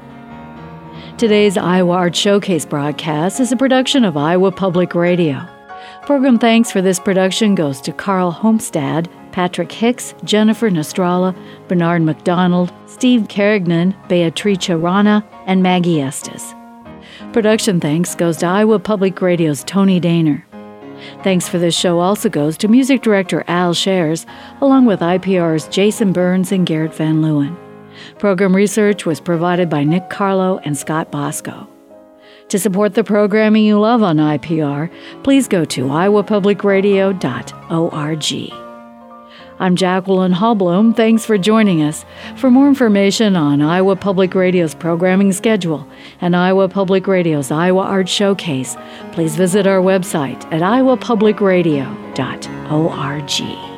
Today's Iowa Art Showcase broadcast is a production of Iowa Public Radio. Program thanks for this production goes to Carl Homestad, Patrick Hicks, Jennifer Nostrala, Bernard McDonald, Steve Carignan, Beatrice Rana, and Maggie Estes. Production thanks goes to Iowa Public Radio's Tony Daner. Thanks for this show also goes to music director Al Shares, along with I P R's Jason Burns and Garrett Van Leeuwen. Program research was provided by Nick Carlo and Scott Bosco. To support the programming you love on I P R, please go to iowa public radio dot org. I'm Jacqueline Hallblum. Thanks for joining us. For more information on Iowa Public Radio's programming schedule and Iowa Public Radio's Iowa Art Showcase, please visit our website at iowa public radio dot org.